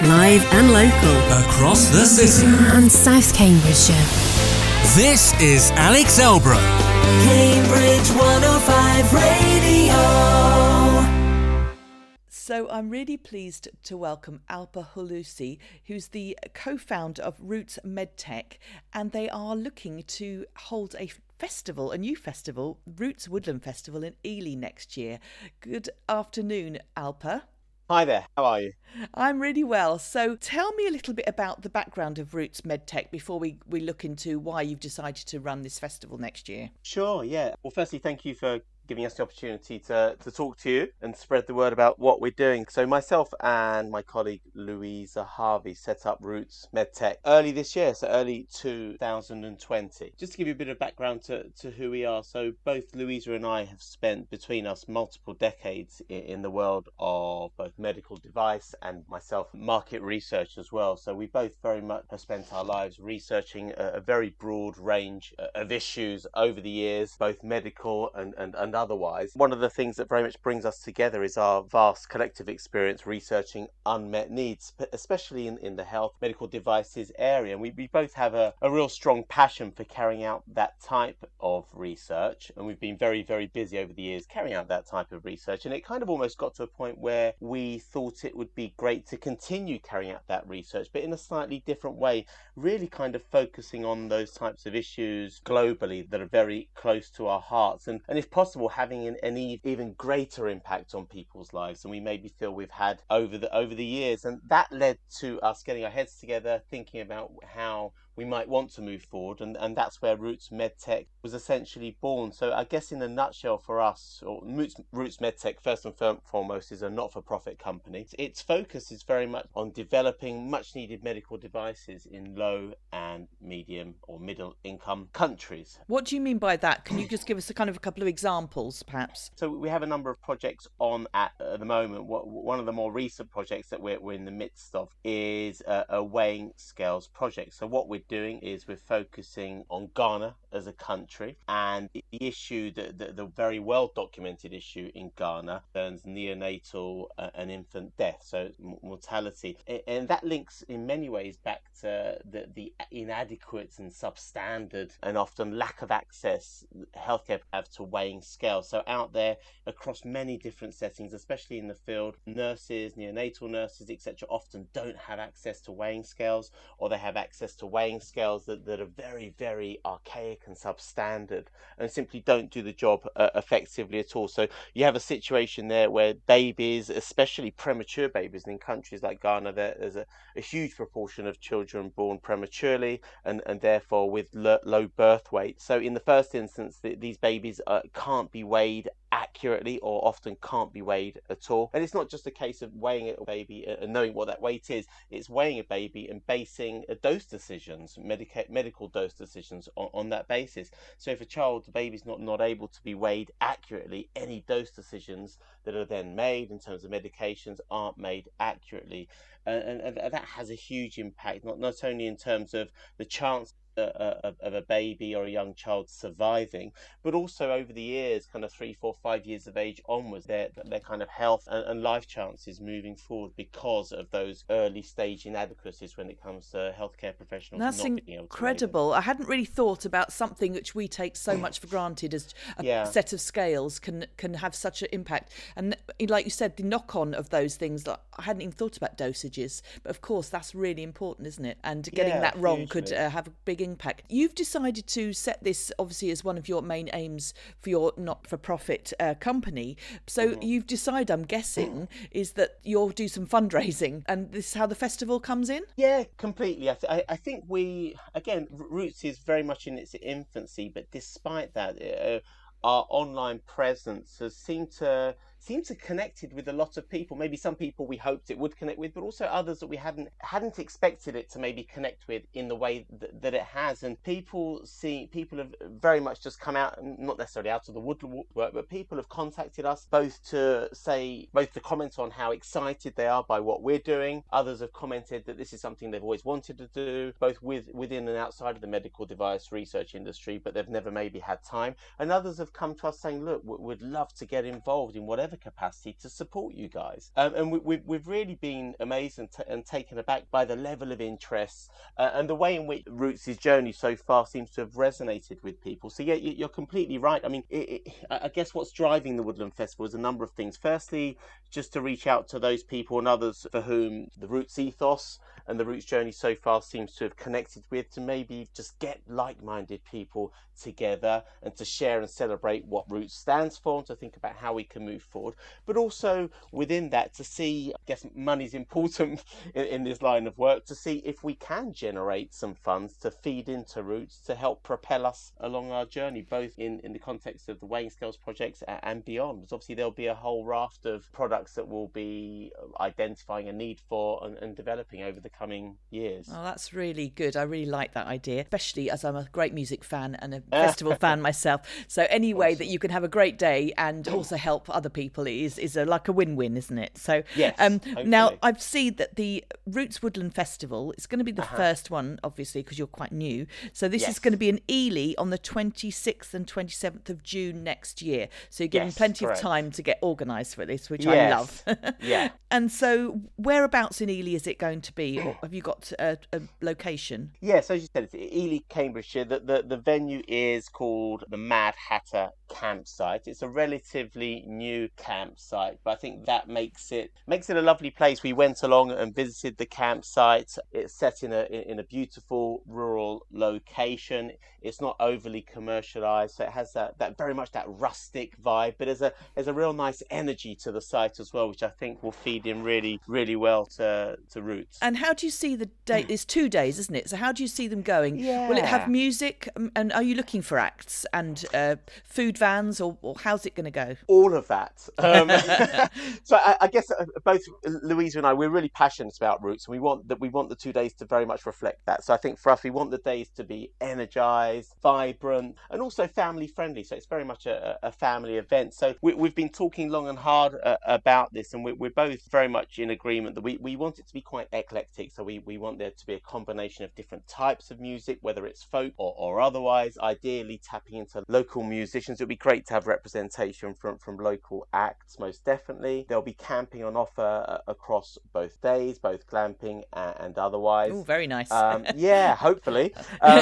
Live and local. Across the city. And South Cambridgeshire. This is Alex Elbrook. Cambridge 105 Radio. So I'm really pleased to welcome Alpa Hulusi, who's the co-founder of Roots MedTech, and they are looking to hold a festival, a new festival, Roots Woodland Festival in Ely next year. Good afternoon, Alpa. Hi there, how are you? I'm really well. So tell me a little bit about the background of Roots MedTech before we look into why you've decided to run this festival next year. Sure, yeah. Well, firstly, thank you for giving us the opportunity to talk to you and spread the word about what we're doing. So myself and my colleague Louisa Harvey set up Roots MedTech early this year, so early 2020. Just to give you a bit of background to who we are. So both Louisa and I have spent between us multiple decades in the world of both medical device and myself market research as well. So we both very much have spent our lives researching a very broad range of issues over the years, both medical and otherwise. One of the things that very much brings us together is our vast collective experience researching unmet needs, especially in the health medical devices area. And we both have a real strong passion for carrying out that type of research, and we've been very, very busy over the years carrying out that type of research. And it kind of almost got to a point where we thought it would be great to continue carrying out that research, but in a slightly different way, really kind of focusing on those types of issues globally that are very close to our hearts, and if possible having an even greater impact on people's lives than we maybe feel we've had over the years. And that led to us getting our heads together, thinking about how we might want to move forward, and that's where Roots MedTech was essentially born. So I guess in a nutshell for us, Roots MedTech first and foremost is a not-for-profit company. Its focus is very much on developing much needed medical devices in low and medium or middle income countries. What do you mean by that? Can you just give us a couple of examples perhaps? So we have a number of projects on at the moment. One of the more recent projects that we're in the midst of is a weighing scales project. So what we're doing is we're focusing on Ghana as a country, and the issue, the very well documented issue in Ghana concerns neonatal and infant death, so mortality, and that links in many ways back to the inadequate and substandard and often lack of access healthcare have to weighing scales. So out there across many different settings, especially in the field, nurses, neonatal nurses, etc., often don't have access to weighing scales, or they have access to weighing scales that are very, very archaic and substandard and simply don't do the job effectively at all. So you have a situation there where babies, especially premature babies, and in countries like Ghana there's a huge proportion of children born prematurely and therefore with low birth weight. So in the first instance, these babies can't be weighed accurately, or often can't be weighed at all. And it's not just a case of weighing a baby and knowing what that weight is, it's weighing a baby and basing dose decisions, medical dose decisions on that basis. So if the baby's not able to be weighed accurately, any dose decisions that are then made in terms of medications aren't made accurately. And that has a huge impact, not only in terms of the chance of a baby or a young child surviving, but also over the years, kind of 3, 4, 5 years of age onwards, their kind of health and life chances moving forward because of those early stage inadequacies when it comes to healthcare professionals. That's incredible. I hadn't really thought about something which we take so much for granted as a set of scales can have such an impact. And like you said, the knock-on of those things, like, I hadn't even thought about dosages, but of course that's really important, isn't it? And getting that wrong hugely could have a big impact. You've decided to set this obviously as one of your main aims for your not-for-profit company. So you've decided, I'm guessing, is that you'll do some fundraising, and this is how the festival comes in? Yeah, completely. I think Roots is very much in its infancy, but despite that, our online presence has seemed to connected with a lot of people. Maybe some people we hoped it would connect with, but also others that we hadn't expected it to maybe connect with in the way that it has. And people have very much just come out, not necessarily out of the woodwork, but people have contacted us both to comment on how excited they are by what we're doing. Others have commented that this is something they've always wanted to do, both within and outside of the medical device research industry, but they've never maybe had time. And others have come to us saying, look, we'd love to get involved in whatever whatever capacity to support you guys. And we've really been amazed and taken aback by the level of interest and the way in which Roots' journey so far seems to have resonated with people. So yeah, you're completely right. I mean, I guess what's driving the Woodland Festival is a number of things. Firstly, just to reach out to those people and others for whom the Roots ethos and the Roots journey so far seems to have connected with, to maybe just get like-minded people together and to share and celebrate what Roots stands for and to think about how we can move forward. But also within that, to see, I guess money's important in this line of work, to see if we can generate some funds to feed into Roots to help propel us along our journey, both in the context of the weighing scales projects and beyond. Because obviously there'll be a whole raft of products that we'll be identifying a need for and developing over the coming years. Oh, that's really good. I really like that idea, especially as I'm a great music fan and a festival fan myself. So any way that you can have a great day and also help other people is like a win-win, isn't it? So yes, now I've seen that the Roots Woodland Festival, it's going to be the first one, obviously, because you're quite new. So this is going to be in Ely on the 26th and 27th of June next year. So you're given plenty of time to get organised for this, which I love. Yeah. And so whereabouts in Ely is it going to be? Or have you got a location? Yes, as you said, it's Ely, Cambridgeshire. The venue is called the Mad Hatter Campsite. It's a relatively new campsite, but I think that makes it a lovely place. We went along and visited the campsite. It's set in a beautiful rural location. It's not overly commercialised, so it has that very much that rustic vibe, but there's a real nice energy to the site as well, which I think will feed in really, really well to Roots. And how do you see the day? It's 2 days, isn't it? So how do you see them going? Yeah. Will it have music? And are you looking for acts and food vans, or how's it going to go? All of that. So I guess both Louisa and I, we're really passionate about Roots, and we want the 2 days to very much reflect that. So I think for us, we want the days to be energised, vibrant, and also family friendly. So it's very much a family event. So we've been talking long and hard about this, and we're both very much in agreement that we want it to be quite eclectic. So we want there to be a combination of different types of music, whether it's folk or otherwise, ideally tapping into local musicians. It would be great to have representation from local acts, most definitely. There'll be camping on offer across both days, both glamping and otherwise. Oh, very nice. Yeah, hopefully.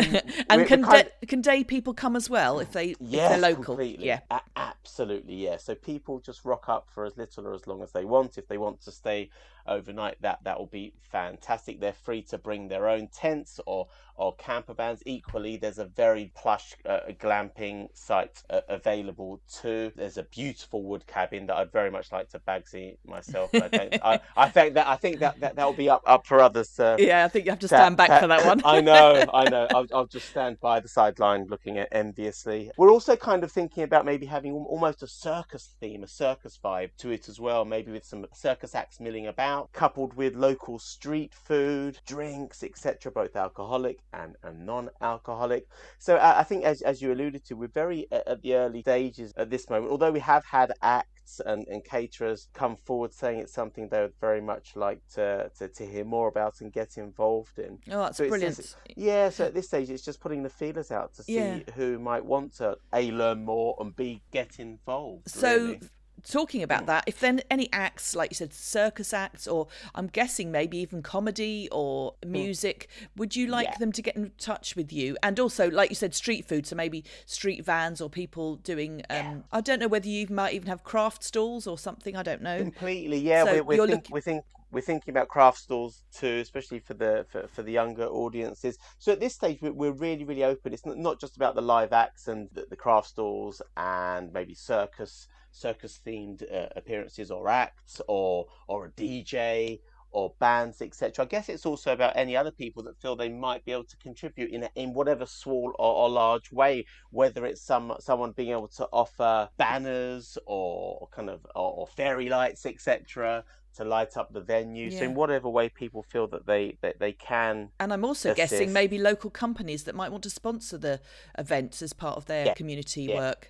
And can day people come as well if they're local? Completely. Yeah, absolutely. Yeah. So people just rock up for as little or as long as they want. If they want to stay overnight, that will be fantastic. They're free to bring their own tents or camper vans. Equally, there's a very plush glamping site available too. There's a beautiful wood cabin that I'd very much like to bagsy myself. I think that will be up for others. Yeah, I think you have to stand back for that one. I know. I'll just stand by the sideline looking at enviously. We're also kind of thinking about maybe having almost a circus theme, a circus vibe to it as well, maybe with some circus acts milling about, coupled with local street food, drinks, etc., both alcoholic and non-alcoholic. So I think, as you alluded to, we're very at the early stages at this moment, although we have had acts and caterers come forward saying it's something they would very much like to hear more about and get involved in. Oh, that's brilliant. So at this stage, it's just putting the feelers out to see who might want to A, learn more, and B, get involved. So really. Talking about that, if then any acts, like you said, circus acts, or I'm guessing maybe even comedy or music, would you like them to get in touch with you? And also, like you said, street food, so maybe street vans or people doing, I don't know whether you might even have craft stalls or something, I don't know. Completely, yeah. So we're thinking about craft stalls too, especially for the younger audiences. So at this stage, we're really, really open. It's not just about the live acts and the craft stalls and maybe circus themed appearances or acts or a DJ or bands, etc. I guess it's also about any other people that feel they might be able to contribute in whatever small or large way, whether it's someone being able to offer banners or fairy lights, etc., to light up the venue. So in whatever way people feel that they can. And I'm also guessing maybe local companies that might want to sponsor the events as part of their community work.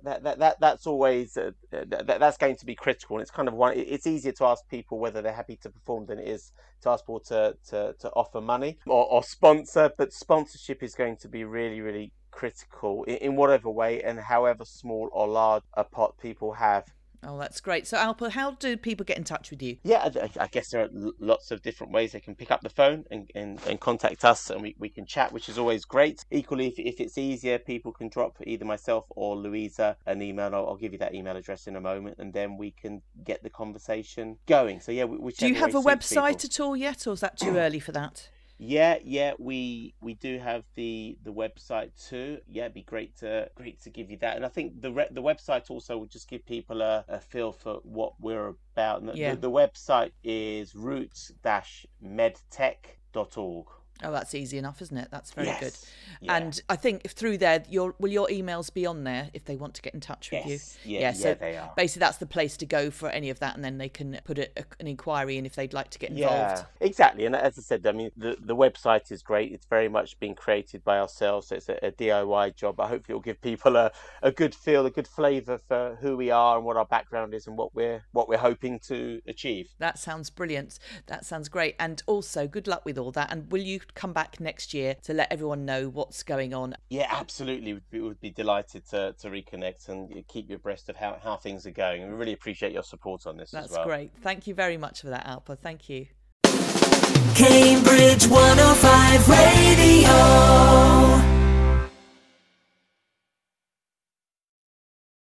That's always that's going to be critical, and it's kind of it's easier to ask people whether they're happy to perform than it is to ask people to offer money or sponsor. But sponsorship is going to be really, really critical in whatever way and however small or large a pot people have Oh, that's great. So, Alpa, how do people get in touch with you? Yeah, I guess there are lots of different ways they can pick up the phone and contact us, and we can chat, which is always great. Equally, if it's easier, people can drop either myself or Louisa an email. I'll give you that email address in a moment, and then we can get the conversation going. So, yeah, do you have a website at all yet, or is that too early for that? Yeah, we do have the website too. Yeah, it'd be great to give you that. And I think the website also will just give people a feel for what we're about. And the website is roots-medtech.org. Oh, that's easy enough, isn't it? That's very good. Yeah. And I think if through there, will your emails be on there if they want to get in touch with you? So they are. Basically, that's the place to go for any of that, and then they can put an inquiry in if they'd like to get involved. Yeah, exactly. And as I said, I mean, the website is great. It's very much been created by ourselves, so it's a DIY job. But hopefully, it will give people a good feel, a good flavour for who we are and what our background is and what we're hoping to achieve. That sounds brilliant. That sounds great. And also, good luck with all that. And will you come back next year to let everyone know what's going on? Yeah, absolutely. We would be delighted to reconnect and keep you abreast of how things are going. And we really appreciate your support on this as well. That's great. Thank you very much for that, Alpa. Thank you. Cambridge 105 Radio.